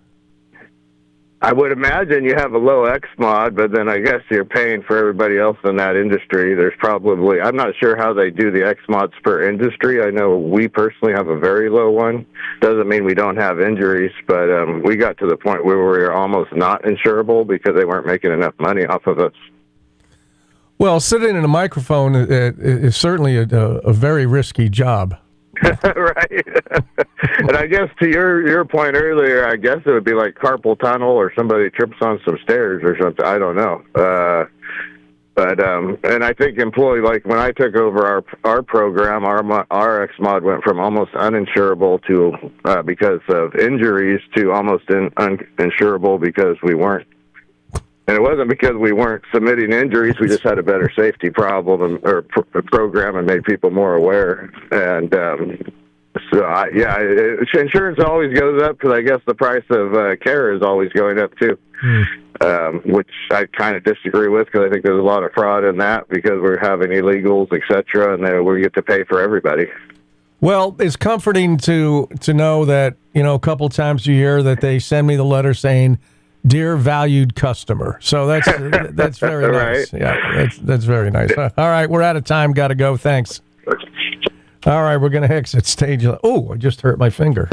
I would imagine you have a low X mod, but then I guess you're paying for everybody else in that industry. There's probably, I'm not sure how they do the X mods per industry. I know we personally have a very low one. Doesn't mean we don't have injuries, but um, we got to the point where we were almost not insurable because they weren't making enough money off of us. Well, sitting in a microphone is certainly a, a very risky job. Right. And I guess to your your point earlier, I guess it would be like carpal tunnel or somebody trips on some stairs or something. I don't know. Uh, but um, and I think employee, like when I took over our our program, our our X mod went from almost uninsurable to uh, because of injuries to almost in, uninsurable because we weren't. And it wasn't because we weren't submitting injuries. We just had a better safety problem and, or pr- program and made people more aware. And um, so, I, yeah, it, insurance always goes up because I guess the price of uh, care is always going up too, hmm. um, which I kind of disagree with because I think there's a lot of fraud in that because we're having illegals, et cetera, and then we get to pay for everybody. Well, it's comforting to to know that, you know, a couple times a year that they send me the letter saying, "Dear valued customer." So that's that's very nice. Right. Yeah, that's that's very nice. All right, we're out of time. Got to go. Thanks. All right, we're going to exit stage. Oh, I just hurt my finger.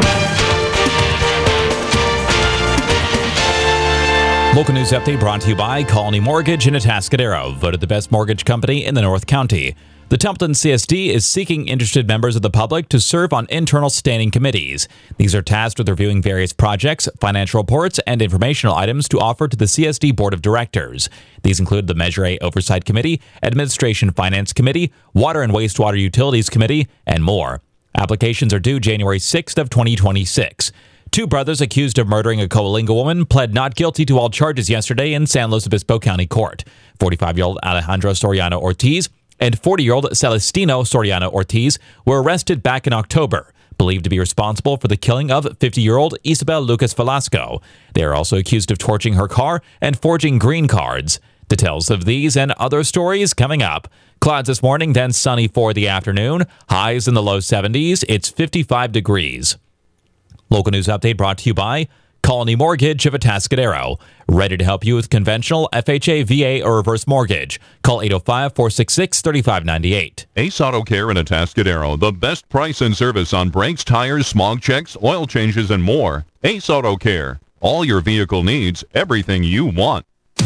Local news update brought to you by Colony Mortgage in Atascadero, voted the best mortgage company in the North County. The Templeton C S D is seeking interested members of the public to serve on internal standing committees. These are tasked with reviewing various projects, financial reports, and informational items to offer to the C S D Board of Directors. These include the Measure A Oversight Committee, Administration Finance Committee, Water and Wastewater Utilities Committee, and more. Applications are due January sixth of twenty twenty-six. Two brothers accused of murdering a Coalinga woman pled not guilty to all charges yesterday in San Luis Obispo County Court. forty-five-year-old Alejandro Soriano Ortiz and forty-year-old Celestino Soriano Ortiz were arrested back in October, believed to be responsible for the killing of fifty-year-old Isabel Lucas Velasco. They are also accused of torching her car and forging green cards. Details of these and other stories coming up. Clouds this morning, then sunny for the afternoon. Highs in the low seventies. It's fifty-five degrees. Local news update brought to you by Colony Mortgage of Atascadero. Ready to help you with conventional, F H A, V A, or reverse mortgage. Call eight oh five, four six six, three five nine eight. Ace Auto Care in Atascadero. The best price and service on brakes, tires, smog checks, oil changes, and more. Ace Auto Care. All your vehicle needs, everything you want.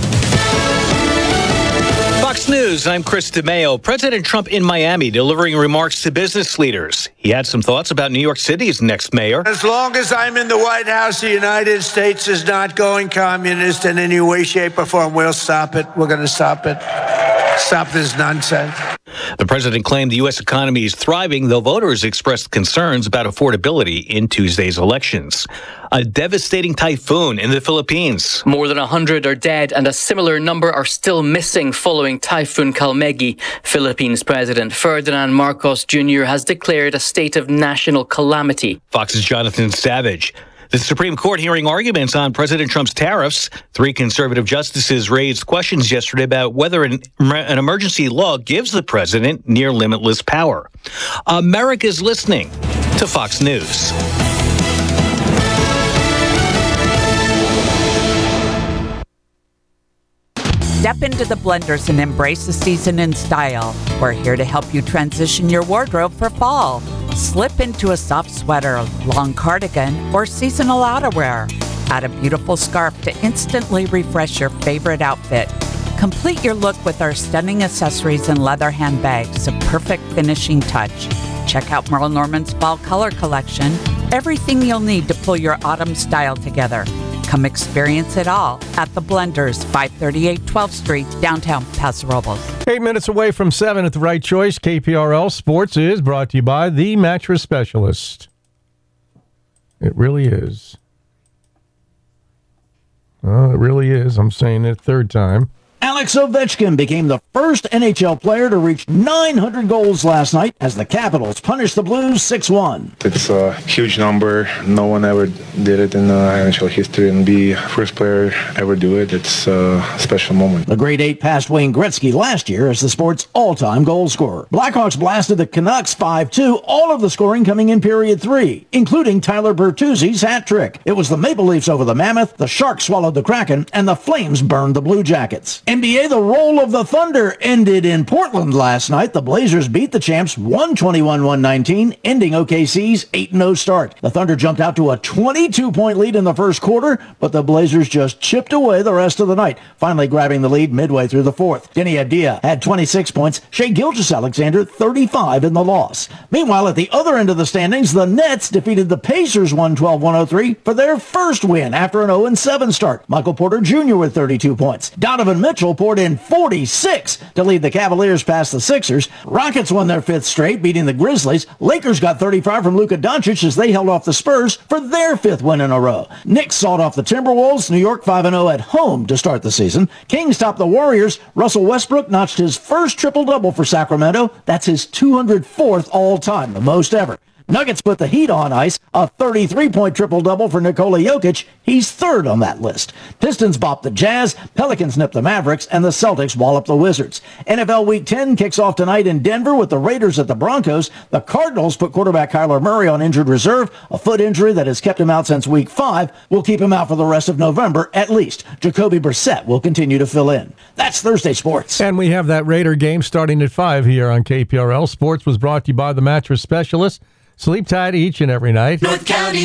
Fox News, I'm Chris DeMeo. President Trump in Miami delivering remarks to business leaders. He had some thoughts about New York City's next mayor. As long as I'm in the White House, the United States is not going communist in any way, shape, or form. We'll stop it. We're going to stop it. Stop this nonsense. The president claimed the U S economy is thriving, though voters expressed concerns about affordability in Tuesday's elections. A devastating typhoon in the Philippines. More than one hundred are dead and a similar number are still missing following Typhoon Kalmegi. Philippines President Ferdinand Marcos Junior has declared a state of national calamity. Fox's Jonathan Savage. The Supreme Court hearing arguments on President Trump's tariffs. Three conservative justices raised questions yesterday about whether an, an emergency law gives the president near limitless power. America's listening to Fox News. Step into the Blenders and embrace the season in style. We're here to help you transition your wardrobe for fall. Slip into a soft sweater, long cardigan, or seasonal outerwear. Add a beautiful scarf to instantly refresh your favorite outfit. Complete your look with our stunning accessories and leather handbags, a perfect finishing touch. Check out Merle Norman's Fall Color Collection. Everything you'll need to pull your autumn style together. Come experience it all at the Blenders, five thirty-eight twelfth Street, downtown Paso Robles. Eight minutes away from seven at the right choice. K P R L Sports is brought to you by The Mattress Specialist. It really is. Oh, it really is. I'm saying it a third time. Alex Ovechkin became the first N H L player to reach nine hundred goals last night as the Capitals punished the Blues six one. It's a huge number. No one ever did it in uh, N H L history, and be first player ever do it. It's a special moment. The grade eight passed Wayne Gretzky last year as the sport's all-time goal scorer. Blackhawks blasted the Canucks five two, all of the scoring coming in period three, including Tyler Bertuzzi's hat trick. It was the Maple Leafs over the Mammoth, the Sharks swallowed the Kraken, and the Flames burned the Blue Jackets. N B A, the roll of the Thunder ended in Portland last night. The Blazers beat the champs one twenty-one one nineteen, ending O K C's eight and oh start. The Thunder jumped out to a twenty-two point lead in the first quarter, but the Blazers just chipped away the rest of the night, finally grabbing the lead midway through the fourth. Denny Adia had twenty-six points, Shai Gilgeous-Alexander thirty-five in the loss. Meanwhile, at the other end of the standings, the Nets defeated the Pacers one twelve one oh three for their first win after an oh and seven start. Michael Porter Junior with thirty-two points. Donovan Mitchell poured in forty-six to lead the Cavaliers past the Sixers. Rockets won their fifth straight, beating the Grizzlies. Lakers got thirty-five from Luka Doncic as they held off the Spurs for their fifth win in a row. Knicks sawed off the Timberwolves. New York five and oh at home to start the season. Kings topped the Warriors. Russell Westbrook notched his first triple-double for Sacramento. That's his two hundred fourth all-time, the most ever. Nuggets put the Heat on ice, a thirty-three point triple-double for Nikola Jokic. He's third on that list. Pistons bopped the Jazz, Pelicans nipped the Mavericks, and the Celtics walloped the Wizards. N F L Week ten kicks off tonight in Denver with the Raiders at the Broncos. The Cardinals put quarterback Kyler Murray on injured reserve. A foot injury that has kept him out since Week five will keep him out for the rest of November at least. Jacoby Brissett will continue to fill in. That's Thursday Sports. And we have that Raider game starting at five here on K P R L. Sports was brought to you by the Mattress Specialist. Sleep tight each and every night. North County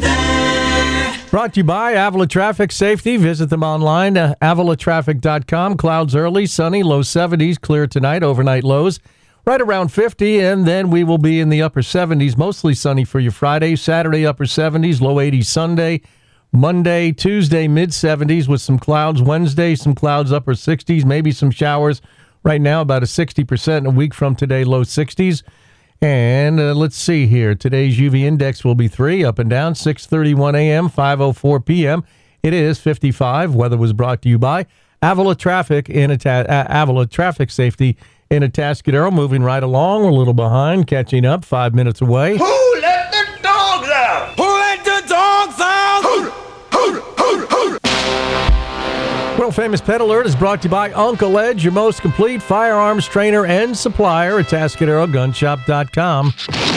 weather. Brought to you by Avila Traffic Safety. Visit them online, uh, avila traffic dot com. Clouds early, sunny, low seventies, clear tonight, overnight lows. right around fifty, and then we will be in the upper seventies, mostly sunny for your Friday. Saturday, upper seventies, low eighties Sunday. Monday, Tuesday, mid-seventies with some clouds. Wednesday, some clouds, upper sixties, maybe some showers. Right now, about a sixty percent. A week from today, low sixties. And uh, let's see here. Today's U V index will be three, up and down, six thirty-one a.m., five oh four p.m. It is fifty-five. Weather was brought to you by Avila Traffic in Ata- uh, Avila Traffic Safety in Atascadero. Moving right along, a little behind, catching up, five minutes away. Who let the dogs out? Who let the dogs out? Who, who, who, who. World Famous Pet Alert is brought to you by Uncle Edge, your most complete firearms trainer and supplier at Atascadero Gun Shop dot com.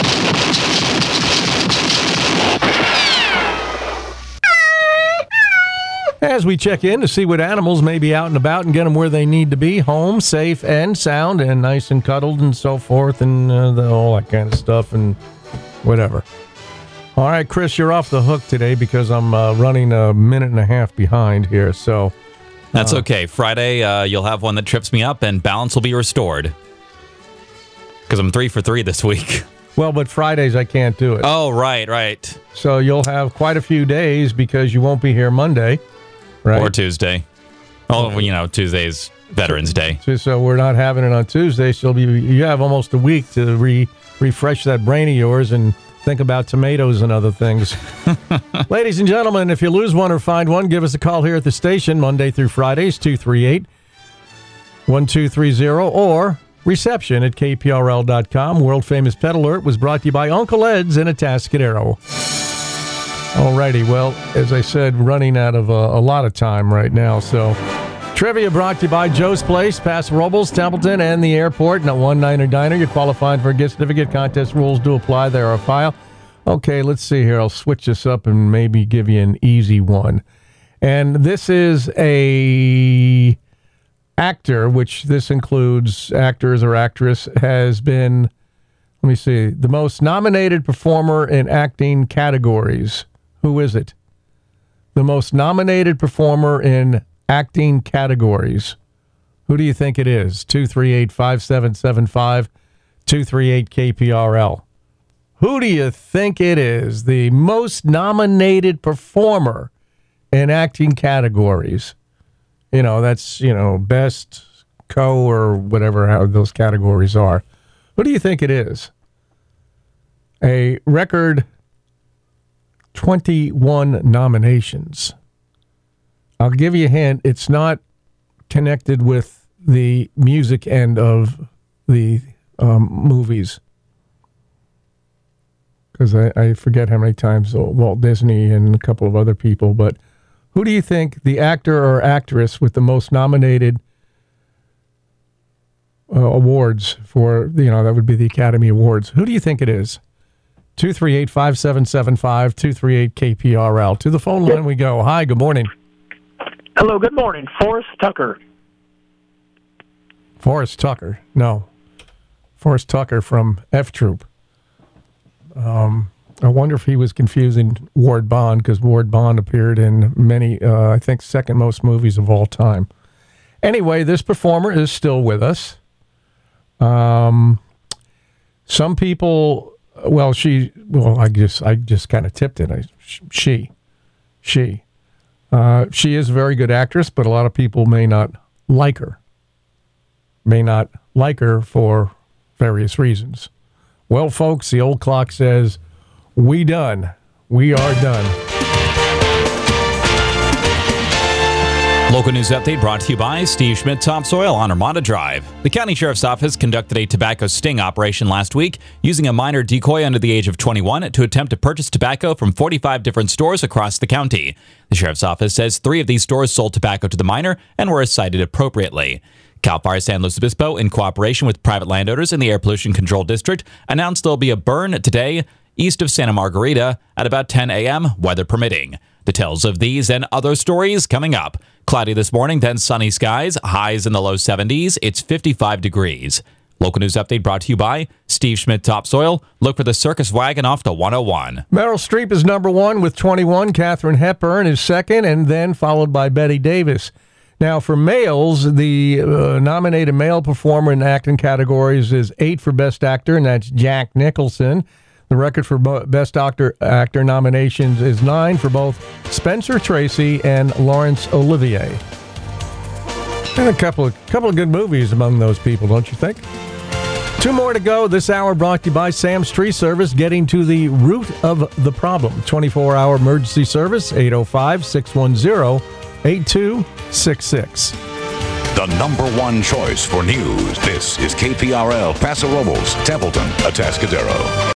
As we check in to see what animals may be out and about and get them where they need to be, home, safe and sound, and nice and cuddled and so forth, and uh, the, all that kind of stuff and whatever. All right, Chris, you're off the hook today because I'm uh, running a minute and a half behind here, so... That's uh, okay. Friday, uh, you'll have one that trips me up, and balance will be restored. Because I'm three for three this week. Well, but Fridays I can't do it. Oh, right, right. So you'll have quite a few days because you won't be here Monday. Right. Or Tuesday. Oh, well, you know, Tuesday's Veterans Day. So, so we're not having it on Tuesday, so be, you have almost a week to re, refresh that brain of yours and think about tomatoes and other things. Ladies and gentlemen, if you lose one or find one, give us a call here at the station, Monday through Fridays, two three eight, one two three zero, or reception at K P R L dot com. World Famous Pet Alert was brought to you by Uncle Ed's in Atascadero. Alrighty, well, as I said, running out of uh, a lot of time right now, so trivia brought to you by Joe's Place, Paso Robles, Templeton, and the airport. Now, one Niner Diner, you're qualified for a gift certificate. Contest rules do apply. There are a file. Okay, let's see here. I'll switch this up and maybe give you an easy one. And this is a actor, which this includes actors or actress, has been, let me see, the most nominated performer in acting categories. Who is it? The most nominated performer in acting categories. Who do you think it is? two three eight, five seven seven five, two three eight K P R L. Who do you think it is? The most nominated performer in acting categories. You know, that's, you know, best, co, or whatever, how those categories are. Who do you think it is? A record twenty-one nominations. I'll give you a hint. It's not connected with the music end of the um, movies. Because I, I forget how many times Walt Disney and a couple of other people. But who do you think the actor or actress with the most nominated uh, awards for, you know, that would be the Academy Awards. Who do you think it is? two three eight, five seven seven five, two three eight K P R L. To the phone line we go. Hi, good morning. Hello, good morning. Forrest Tucker. Forrest Tucker. No. Forrest Tucker from F Troop. Um, I wonder if he was confusing Ward Bond, because Ward Bond appeared in many, uh, I think, second most movies of all time. Anyway, this performer is still with us. Um, some people... Well, she, well, I just, I just kind of tipped it. I, she, she, uh, she is a very good actress, but a lot of people may not like her, may not like her for various reasons. Well, folks, the old clock says, we done. We are done. Local news update brought to you by Steve Schmidt Topsoil on Armada Drive. The County Sheriff's Office conducted a tobacco sting operation last week using a minor decoy under the age of twenty-one to attempt to purchase tobacco from forty-five different stores across the county. The Sheriff's Office says three of these stores sold tobacco to the minor and were cited appropriately. CAL FIRE San Luis Obispo, in cooperation with private landowners in the Air Pollution Control District, announced there'll be a burn today east of Santa Margarita at about ten a.m., weather permitting. Details of these and other stories coming up. Cloudy this morning, then sunny skies, highs in the low seventies. It's fifty-five degrees. Local news update brought to you by Steve Schmidt Topsoil. Look for the circus wagon off to one oh one. Meryl Streep is number one with twenty-one. Katharine Hepburn is second, and then followed by Bette Davis. Now, for males, the uh, nominated male performer in acting categories is eight for Best Actor, and that's Jack Nicholson. The record for bo- Best Actor, actor nominations is nine for both Spencer Tracy and Laurence Olivier. And a couple of, couple of good movies among those people, don't you think? Two more to go. This hour brought to you by Sam's Tree Service, getting to the root of the problem. twenty-four hour emergency service, eight oh five, six one zero, eight two six six. The number one choice for news. This is K P R L, Paso Robles, Templeton, Atascadero.